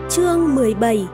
Chương 17.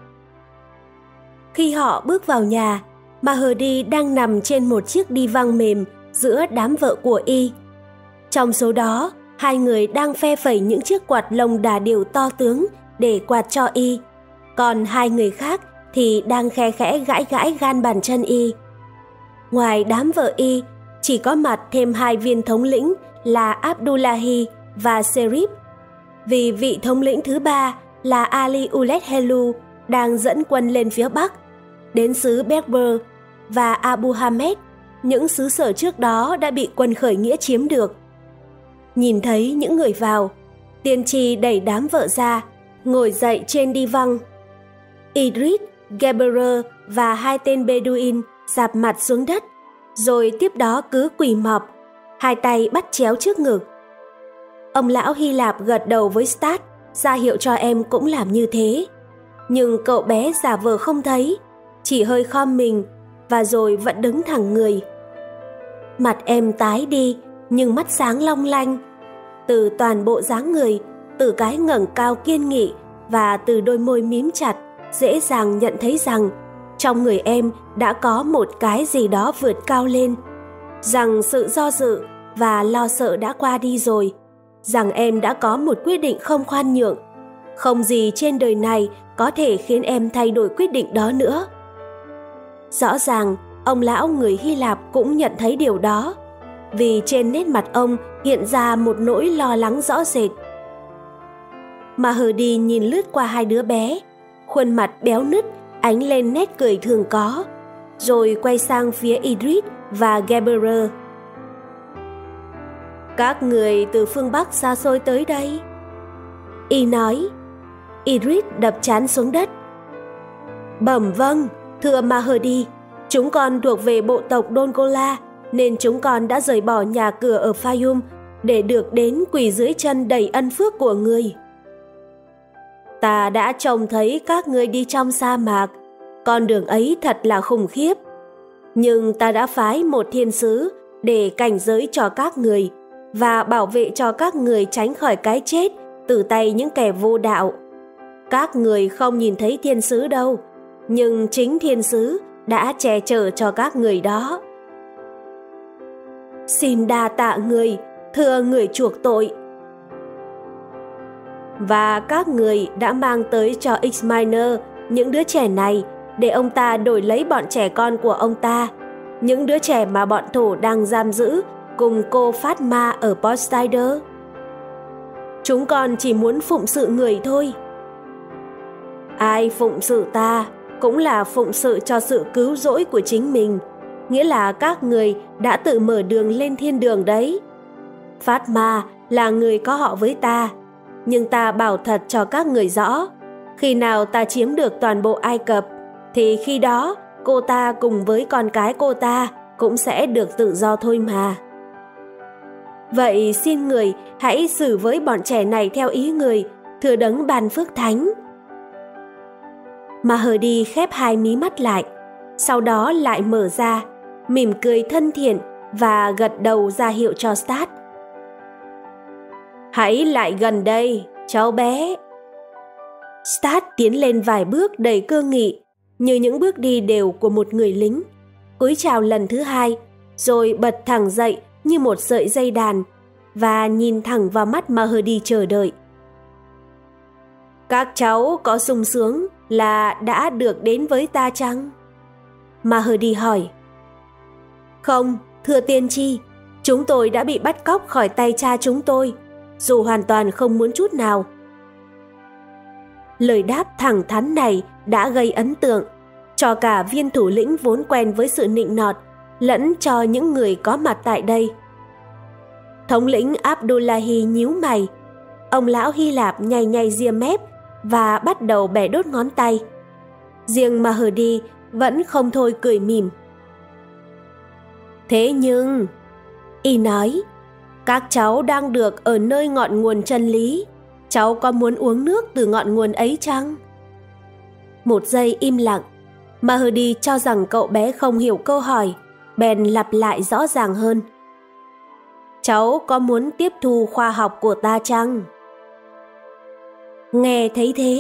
Khi họ bước vào nhà, Mahdi đang nằm trên một chiếc đi văng mềm giữa đám vợ của y. Trong số đó, hai người đang phe phẩy những chiếc quạt lông đà điểu to tướng để quạt cho y, còn hai người khác thì đang khe khẽ gãi gãi gan bàn chân y. Ngoài đám vợ y, chỉ có mặt thêm hai viên thống lĩnh là Abdullahi và Sherif, vì vị thống lĩnh thứ ba là Ali Uled Helu đang dẫn quân lên phía Bắc, đến xứ Berber và Abu Hamed, những xứ sở trước đó đã bị quân khởi nghĩa chiếm được. Nhìn thấy những người vào, tiên tri đẩy đám vợ ra, ngồi dậy trên đi văng. Idris, Geberer và hai tên Bedouin rạp mặt xuống đất, rồi tiếp đó cứ quỳ mọp, hai tay bắt chéo trước ngực. Ông lão Hy Lạp gật đầu với Stat, ra hiệu cho em cũng làm như thế. Nhưng cậu bé giả vờ không thấy, chỉ hơi khom mình và rồi vẫn đứng thẳng người. Mặt em tái đi, nhưng mắt sáng long lanh. Từ toàn bộ dáng người, từ cái ngẩng cao kiên nghị và từ đôi môi mím chặt, dễ dàng nhận thấy rằng trong người em đã có một cái gì đó vượt cao lên, rằng sự do dự và lo sợ đã qua đi rồi, rằng em đã có một quyết định không khoan nhượng. Không gì trên đời này có thể khiến em thay đổi quyết định đó nữa. Rõ ràng, ông lão người Hy Lạp cũng nhận thấy điều đó, vì trên nét mặt ông hiện ra một nỗi lo lắng rõ rệt. Mahdi nhìn lướt qua hai đứa bé, khuôn mặt béo nứt ánh lên nét cười thường có, rồi quay sang phía Idris và Geberer. Các người từ phương Bắc xa xôi tới đây, y nói. Idris đập trán xuống đất. Bẩm vâng, thưa Mahdi, chúng con thuộc về bộ tộc Dongola, nên chúng con đã rời bỏ nhà cửa ở Fayum để được đến quỳ dưới chân đầy ân phước của người. Ta đã trông thấy các ngươi đi trong sa mạc, con đường ấy thật là khủng khiếp. Nhưng ta đã phái một thiên sứ để cảnh giới cho các người và bảo vệ cho các người tránh khỏi cái chết từ tay những kẻ vô đạo. Các người không nhìn thấy thiên sứ đâu, nhưng chính thiên sứ đã che chở cho các người đó. Xin đa tạ người, thưa người chuộc tội. Và các người đã mang tới cho Ismainer những đứa trẻ này để ông ta đổi lấy bọn trẻ con của ông ta, những đứa trẻ mà bọn thổ đang giam giữ cùng cô Fatma ở Postider. Chúng con chỉ muốn phụng sự người thôi. Ai phụng sự ta cũng là phụng sự cho sự cứu rỗi của chính mình, nghĩa là các người đã tự mở đường lên thiên đường đấy. Fatma là người có họ với ta, nhưng ta bảo thật cho các người rõ, khi nào ta chiếm được toàn bộ Ai Cập, thì khi đó cô ta cùng với con cái cô ta cũng sẽ được tự do thôi mà. Vậy xin người hãy xử với bọn trẻ này theo ý người, thưa đấng ban phước thánh. Mahdi khép hai mí mắt lại, sau đó lại mở ra, mỉm cười thân thiện và gật đầu ra hiệu cho Stat. Hãy lại gần đây, cháu bé. Stat tiến lên vài bước đầy cương nghị, như những bước đi đều của một người lính, cúi chào lần thứ hai, rồi bật thẳng dậy như một sợi dây đàn và nhìn thẳng vào mắt Mahdi chờ đợi. Các cháu có sung sướng là đã được đến với ta chăng? Mahdi hỏi. Không, thưa tiên tri, chúng tôi đã bị bắt cóc khỏi tay cha chúng tôi, dù hoàn toàn không muốn chút nào. Lời đáp thẳng thắn này đã gây ấn tượng cho cả viên thủ lĩnh vốn quen với sự nịnh nọt, lẫn cho những người có mặt tại đây. Thống lĩnh Abdullahi nhíu mày, ông lão Hy Lạp nhai nhai ria mép và bắt đầu bẻ đốt ngón tay. Riêng Mahdi vẫn không thôi cười mỉm. Thế nhưng, y nói, các cháu đang được ở nơi ngọn nguồn chân lý. Cháu có muốn uống nước từ ngọn nguồn ấy chăng? Một giây im lặng, Mahdi cho rằng cậu bé không hiểu câu hỏi, bèn lặp lại rõ ràng hơn. Cháu có muốn tiếp thu khoa học của ta chăng? Nghe thấy thế,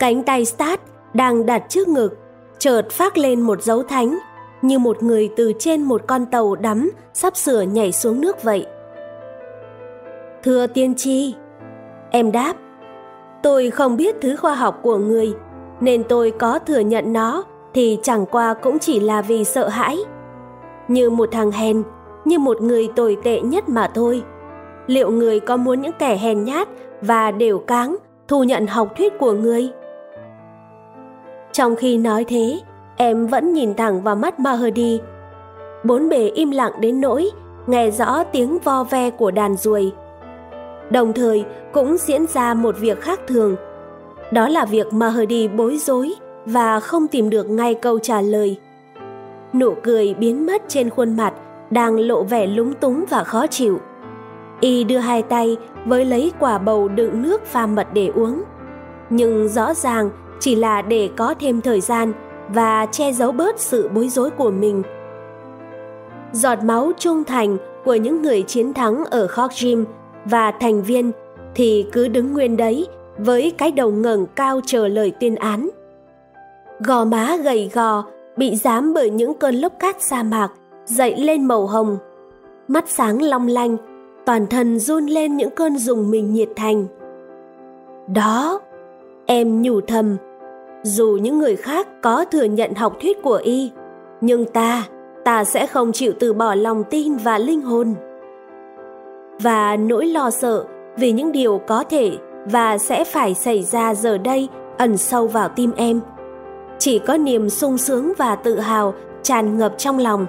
Cánh tay Stat đang đặt trước ngực chợt phác lên một dấu thánh, như một người từ trên một con tàu đắm sắp sửa nhảy xuống nước vậy. Thưa tiên tri, em đáp, tôi không biết thứ khoa học của người, nên tôi có thừa nhận nó thì chẳng qua cũng chỉ là vì sợ hãi. Như một thằng hèn, như một người tồi tệ nhất mà thôi. Liệu người có muốn những kẻ hèn nhát và đều cáng thu nhận học thuyết của người? Trong khi nói thế, em vẫn nhìn thẳng vào mắt Mahdi. Bốn bề im lặng đến nỗi nghe rõ tiếng vo ve của đàn ruồi. Đồng thời cũng diễn ra một việc khác thường. Đó là việc Mahdi bối rối và không tìm được ngay câu trả lời. Nụ cười biến mất trên khuôn mặt đang lộ vẻ lúng túng và khó chịu. Y đưa hai tay với lấy quả bầu đựng nước pha mật để uống, nhưng rõ ràng chỉ là để có thêm thời gian và che giấu bớt sự bối rối của mình. Giọt máu trung thành của những người chiến thắng ở Khorjim và thành viên thì cứ đứng nguyên đấy với cái đầu ngẩng cao chờ lời tuyên án. Gò má gầy gò bị giám bởi những cơn lốc cát sa mạc dậy lên màu hồng, mắt sáng long lanh, toàn thân run lên những cơn rùng mình nhiệt thành. Đó, em nhủ thầm, dù những người khác có thừa nhận học thuyết của y, nhưng ta sẽ không chịu từ bỏ lòng tin và linh hồn. Và nỗi lo sợ vì những điều có thể và sẽ phải xảy ra giờ đây ẩn sâu vào tim em. Chỉ có niềm sung sướng và tự hào tràn ngập trong lòng.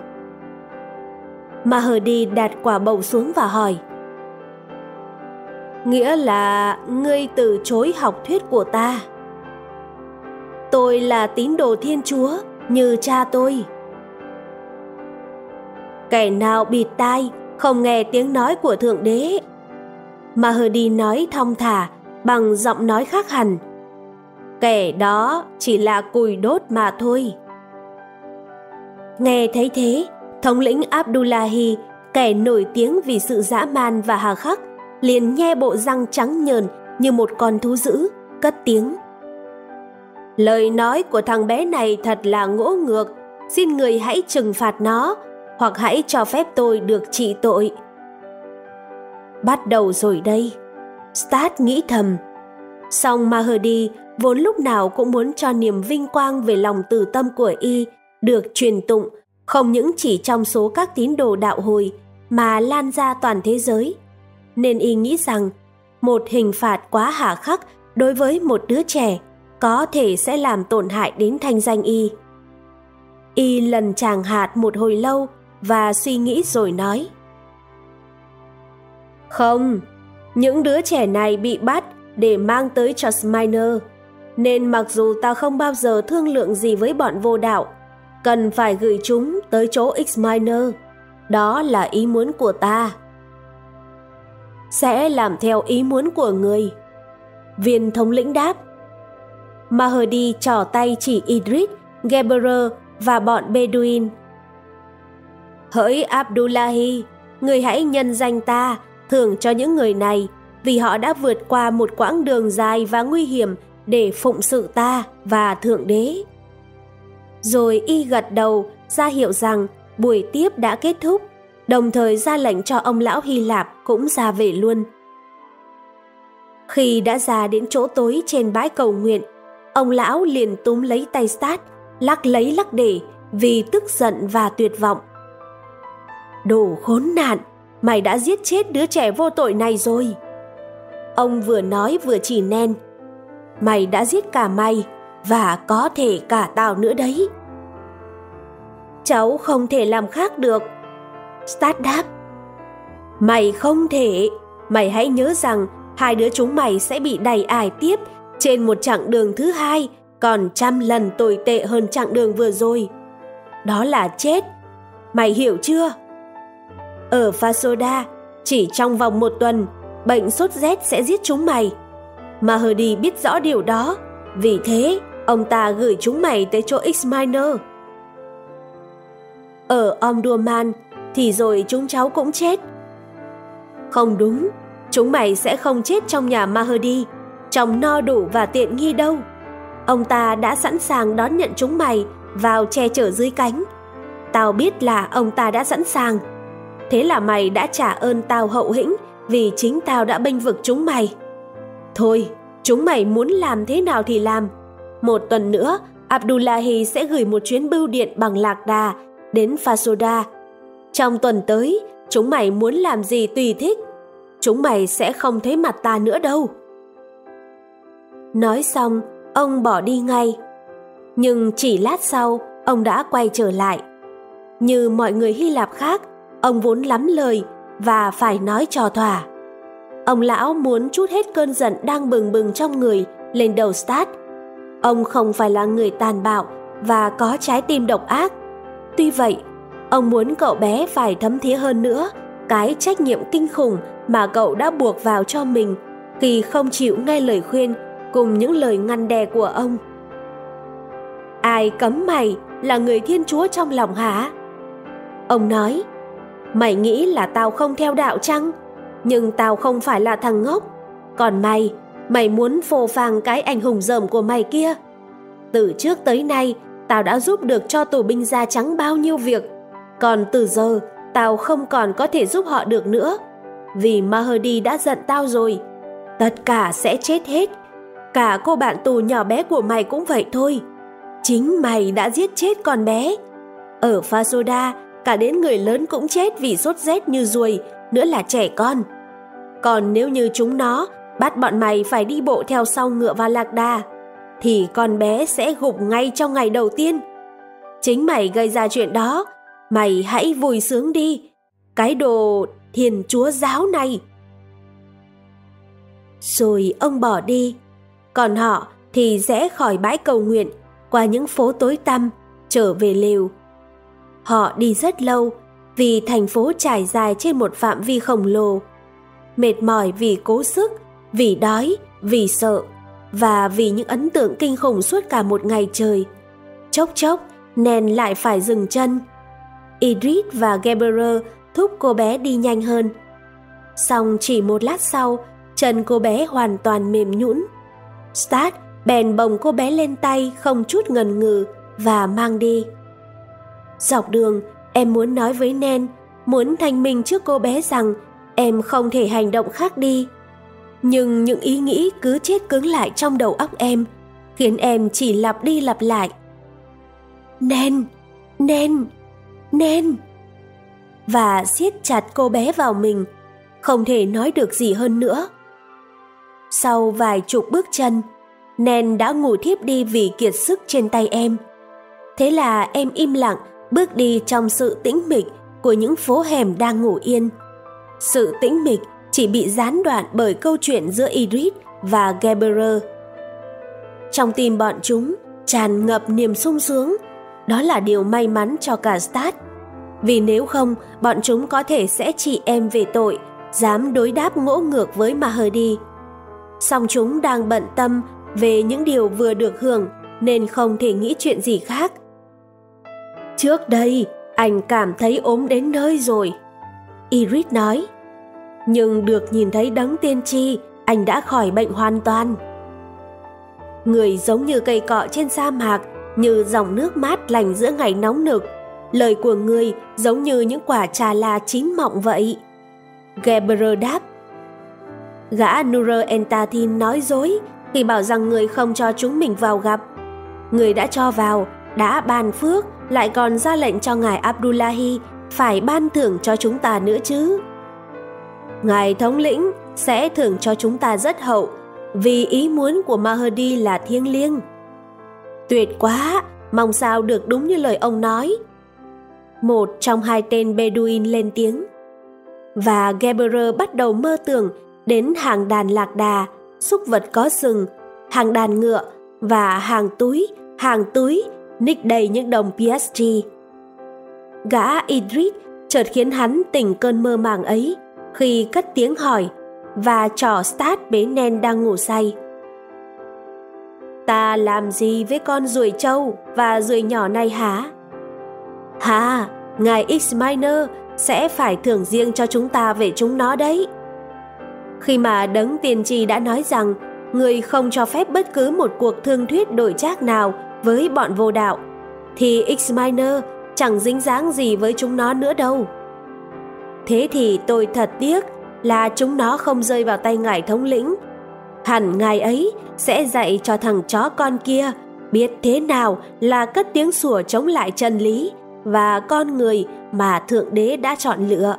Mahdi đặt quả bầu xuống và hỏi, nghĩa là ngươi từ chối học thuyết của ta? Tôi là tín đồ Thiên Chúa như cha tôi. Kẻ nào bịt tai không nghe tiếng nói của Thượng Đế? Mahdi nói thong thả bằng giọng nói khác hẳn. Kẻ đó chỉ là củi đốt mà thôi. Nghe thấy thế, thống lĩnh Abdullahi, kẻ nổi tiếng vì sự dã man và hà khắc, liền nhe bộ răng trắng nhờn như một con thú dữ, cất tiếng. Lời nói của thằng bé này thật là ngỗ ngược, xin người hãy trừng phạt nó, hoặc hãy cho phép tôi được trị tội. Bắt đầu rồi đây, Stat nghĩ thầm. Song Mahdi vốn lúc nào cũng muốn cho niềm vinh quang về lòng từ tâm của y được truyền tụng không những chỉ trong số các tín đồ đạo hồi mà lan ra toàn thế giới, nên y nghĩ rằng một hình phạt quá hà khắc đối với một đứa trẻ có thể sẽ làm tổn hại đến thanh danh y. Y lần chàng hạt một hồi lâu và suy nghĩ rồi nói, không, những đứa trẻ này bị bắt để mang tới cho Smyrna, nên mặc dù ta không bao giờ thương lượng gì với bọn vô đạo, cần phải gửi chúng tới chỗ Smyrna. Đó là ý muốn của ta. Sẽ làm theo ý muốn của người, viên thống lĩnh đáp. Mahdi trỏ tay chỉ Idris, Geber và bọn Bedouin. Hỡi Abdullahi, người hãy nhân danh ta thưởng cho những người này, vì họ đã vượt qua một quãng đường dài và nguy hiểm để phụng sự ta và Thượng Đế. Rồi y gật đầu ra hiệu rằng buổi tiếp đã kết thúc, đồng thời ra lệnh cho ông lão Hy Lạp cũng ra về luôn. Khi đã ra đến chỗ tối trên bãi cầu nguyện, ông lão liền túm lấy tay Stat, lắc lấy lắc để vì tức giận và tuyệt vọng. Đồ khốn nạn, mày đã giết chết đứa trẻ vô tội này rồi. Ông vừa nói vừa chỉ Nen. Mày đã giết cả mày và có thể cả tao nữa đấy. Cháu không thể làm khác được, Stat đáp. Mày không thể. Mày hãy nhớ rằng hai đứa chúng mày sẽ bị đày ải tiếp trên một chặng đường thứ hai còn trăm lần tồi tệ hơn chặng đường vừa rồi. Đó là chết. Mày hiểu chưa? Ở Fasoda, chỉ trong vòng 1 tuần, bệnh sốt rét sẽ giết chúng mày. Mahdi biết rõ điều đó, vì thế ông ta gửi chúng mày tới chỗ Ismainer. Ở Omdurman thì rồi chúng cháu cũng chết. Không đúng, chúng mày sẽ không chết trong nhà Mahdi, trong no đủ và tiện nghi đâu. ông ta đã sẵn sàng đón nhận chúng mày vào che chở dưới cánh. Tao biết là ông ta đã sẵn sàng. Thế là mày đã trả ơn tao hậu hĩnh vì chính tao đã bênh vực chúng mày. Thôi, chúng mày muốn làm thế nào thì làm. Một tuần nữa, Abdullahi sẽ gửi một chuyến bưu điện bằng lạc đà đến Fasoda. Trong tuần tới, chúng mày muốn làm gì tùy thích. Chúng mày sẽ không thấy mặt ta nữa đâu. Nói xong, ông bỏ đi ngay. Nhưng chỉ lát sau, ông đã quay trở lại. Như mọi người Hy Lạp khác, ông vốn lắm lời và phải nói trò thỏa. Ông lão muốn trút hết cơn giận đang bừng bừng trong người lên đầu Stat. Ông không phải là người tàn bạo và có trái tim độc ác. Tuy vậy, ông muốn cậu bé phải thấm thía hơn nữa cái trách nhiệm kinh khủng mà cậu đã buộc vào cho mình khi không chịu nghe lời khuyên cùng những lời ngăn đè của ông. Ai cấm mày là người Thiên Chúa trong lòng hả? Ông nói, mày nghĩ là tao không theo đạo chăng? Nhưng tao không phải là thằng ngốc. Còn mày muốn phô phàng cái anh hùng dởm của mày kia. Từ trước tới nay, tao đã giúp được cho tù binh da trắng bao nhiêu việc. Còn từ giờ, tao không còn có thể giúp họ được nữa. Vì Mahdi đã giận tao rồi. Tất cả sẽ chết hết. Cả cô bạn tù nhỏ bé của mày cũng vậy thôi. Chính mày đã giết chết con bé. Ở Fasoda, cả đến người lớn cũng chết vì sốt rét như ruồi, nữa là trẻ con. Còn nếu như chúng nó bắt bọn mày phải đi bộ theo sau ngựa và lạc đà, thì con bé sẽ gục ngay trong ngày đầu tiên. Chính mày gây ra chuyện đó, mày hãy vui sướng đi, cái đồ Thiên Chúa giáo này. Rồi ông bỏ đi, còn họ thì rẽ khỏi bãi cầu nguyện qua những phố tối tăm trở về lều. Họ đi rất lâu vì thành phố trải dài trên một phạm vi khổng lồ. Mệt mỏi vì cố sức, vì đói, vì sợ và vì những ấn tượng kinh khủng suốt cả một ngày trời. Chốc chốc, Nen lại phải dừng chân. Idris và Geberer thúc cô bé đi nhanh hơn. Xong chỉ một lát sau, chân cô bé hoàn toàn mềm nhũn. Stat bèn bồng cô bé lên tay không chút ngần ngừ và mang đi. Dọc đường, em muốn nói với Nen, muốn thanh minh trước cô bé rằng em không thể hành động khác đi. Nhưng những ý nghĩ cứ chết cứng lại trong đầu óc em, khiến em chỉ lặp đi lặp lại. Nen, Nen, Nen. Và siết chặt cô bé vào mình, không thể nói được gì hơn nữa. Sau vài chục bước chân, Nen đã ngủ thiếp đi vì kiệt sức trên tay em. Thế là em im lặng bước đi trong sự tĩnh mịch của những phố hẻm đang ngủ yên. Sự tĩnh mịch chỉ bị gián đoạn bởi câu chuyện giữa Idris và Geberer. Trong tim bọn chúng tràn ngập niềm sung sướng. Đó là điều may mắn cho cả Stat. Vì nếu không, bọn chúng có thể sẽ trị em về tội dám đối đáp ngỗ ngược với Mahdi. Song chúng đang bận tâm về những điều vừa được hưởng nên không thể nghĩ chuyện gì khác. Trước đây, anh cảm thấy ốm đến nơi rồi, Idris nói. Nhưng được nhìn thấy đấng tiên tri, anh đã khỏi bệnh hoàn toàn. Người giống như cây cọ trên sa mạc, như dòng nước mát lành giữa ngày nóng nực. Lời của người giống như những quả trà là chín mọng vậy, Geberer đáp. Gã Nur Entatin nói dối khi bảo rằng người không cho chúng mình vào gặp. Người đã cho vào, đã ban phước, lại còn ra lệnh cho ngài Abdullahi phải ban thưởng cho chúng ta nữa chứ. Ngài thống lĩnh sẽ thưởng cho chúng ta rất hậu, vì ý muốn của Mahdi là thiêng liêng. Tuyệt quá, mong sao được đúng như lời ông nói. Một trong hai tên Bedouin lên tiếng. Và Geberer bắt đầu mơ tưởng đến hàng đàn lạc đà, súc vật có sừng, hàng đàn ngựa và hàng túi ních đầy những đồng PSG. Gã Idris chợt khiến hắn tỉnh cơn mơ màng ấy khi cất tiếng hỏi và trỏ Stat bế Nen đang ngủ say. Ta làm gì với con ruồi trâu và ruồi nhỏ này hả? Hà, ngài X-Minor sẽ phải thưởng riêng cho chúng ta về chúng nó đấy. Khi mà đấng tiên tri đã nói rằng người không cho phép bất cứ một cuộc thương thuyết đổi trác nào với bọn vô đạo, thì X Minor chẳng dính dáng gì với chúng nó nữa đâu. Thế thì tôi thật tiếc là chúng nó không rơi vào tay ngài thống lĩnh. Hẳn ngài ấy sẽ dạy cho thằng chó con kia biết thế nào là cất tiếng sủa chống lại chân lý và con người mà Thượng Đế đã chọn lựa.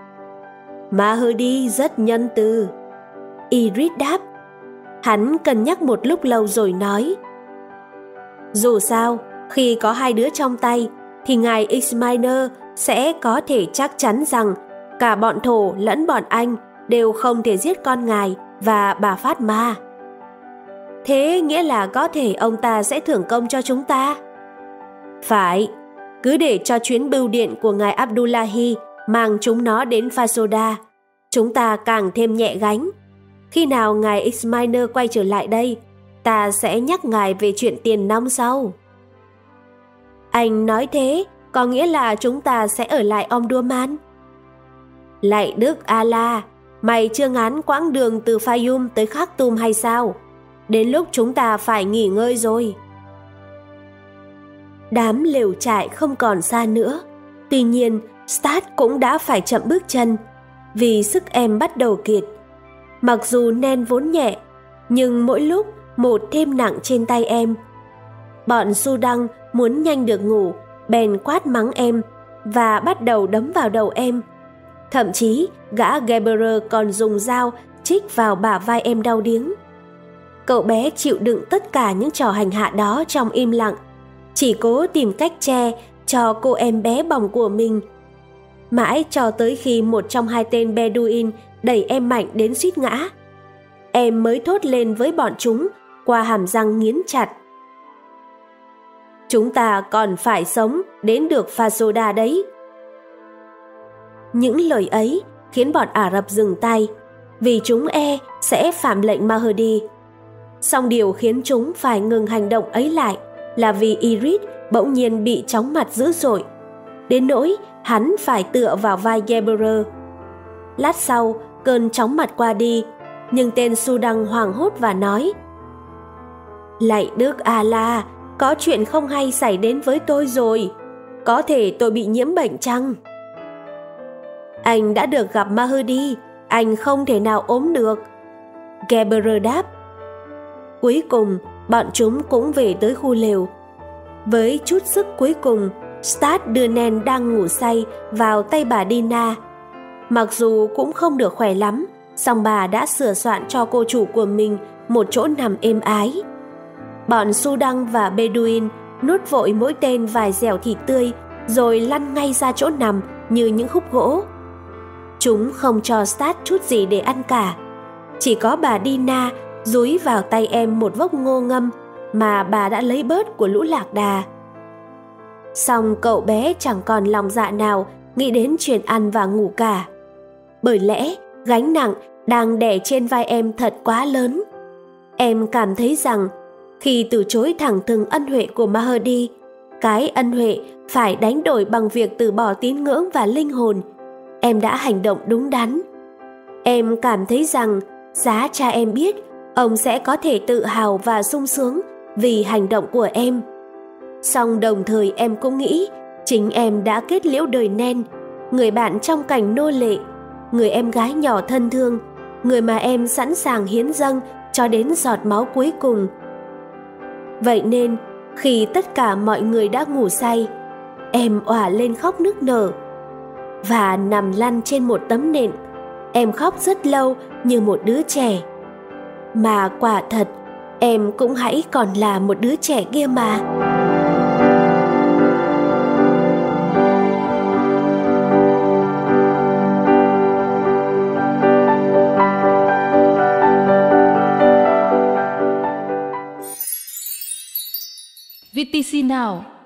Mahdi rất nhân từ. Iris đáp. Hắn cân nhắc một lúc lâu rồi nói: dù sao, khi có hai đứa trong tay, thì ngài X Minor sẽ có thể chắc chắn rằng cả bọn Thổ lẫn bọn Anh đều không thể giết con ngài và bà Phát Ma. Thế nghĩa là có thể ông ta sẽ thưởng công cho chúng ta? Phải, cứ để cho chuyến bưu điện của ngài Abdullahi mang chúng nó đến Fasoda, chúng ta càng thêm nhẹ gánh. Khi nào ngài X Minor quay trở lại đây, ta sẽ nhắc ngài về chuyện tiền nong sau. Anh nói thế có nghĩa là chúng ta sẽ ở lại Omdurman? Lạy Đức Allah, mày chưa ngán quãng đường từ Fayum tới Khartoum hay sao? Đến lúc chúng ta phải nghỉ ngơi rồi. Đám lều trại không còn xa nữa. Tuy nhiên, Stat cũng đã phải chậm bước chân vì sức em bắt đầu kiệt. Mặc dù Nen vốn nhẹ, nhưng mỗi lúc một thêm nặng trên tay em. Bọn Sudan muốn nhanh được ngủ, bèn quát mắng em và bắt đầu đấm vào đầu em. Thậm chí gã Geberer còn dùng dao chích vào bả vai em đau điếng. Cậu bé chịu đựng tất cả những trò hành hạ đó trong im lặng, chỉ cố tìm cách che cho cô em bé bỏng của mình. Mãi cho tới khi một trong hai tên Bedouin đẩy em mạnh đến suýt ngã, em mới thốt lên với bọn chúng qua hàm răng nghiến chặt: chúng ta còn phải sống đến được Fasoda đấy. Những lời ấy khiến bọn Ả Rập dừng tay, vì chúng sẽ phạm lệnh Mahdi. Song điều khiến chúng phải ngừng hành động ấy lại là vì Iris bỗng nhiên bị chóng mặt dữ dội, đến nỗi hắn phải tựa vào vai Geberer. Lát sau, cơn chóng mặt qua đi, nhưng tên Sudan hoảng hốt và nói: lạy Đức Allah, có chuyện không hay xảy đến với tôi rồi. Có thể tôi bị nhiễm bệnh chăng? Anh đã được gặp Mahdi, anh không thể nào ốm được, Geberer đáp. Cuối cùng, bọn chúng cũng về tới khu lều. Với chút sức cuối cùng, Stat đưa Nen đang ngủ say vào tay bà Dina. Mặc dù cũng không được khỏe lắm, song bà đã sửa soạn cho cô chủ của mình một chỗ nằm êm ái. Bọn Sudan và Bedouin nuốt vội mỗi tên vài dẻo thịt tươi rồi lăn ngay ra chỗ nằm như những khúc gỗ. Chúng không cho Stat chút gì để ăn cả. Chỉ có bà Dina dúi vào tay em một vốc ngô ngâm mà bà đã lấy bớt của lũ lạc đà. Song cậu bé chẳng còn lòng dạ nào nghĩ đến chuyện ăn và ngủ cả. Bởi lẽ gánh nặng đang đè trên vai em thật quá lớn. Em cảm thấy rằng khi từ chối thẳng thừng ân huệ của Mahdi, cái ân huệ phải đánh đổi bằng việc từ bỏ tín ngưỡng và linh hồn, em đã hành động đúng đắn. Em cảm thấy rằng giá cha em biết ông sẽ có thể tự hào và sung sướng vì hành động của em. Song đồng thời em cũng nghĩ chính em đã kết liễu đời Nen, người bạn trong cảnh nô lệ, người em gái nhỏ thân thương, người mà em sẵn sàng hiến dâng cho đến giọt máu cuối cùng. Vậy nên, khi tất cả mọi người đã ngủ say, em òa lên khóc nức nở. Và nằm lăn trên một tấm nệm, em khóc rất lâu như một đứa trẻ. Mà quả thật, em cũng hãy còn là một đứa trẻ kia mà. VTC Now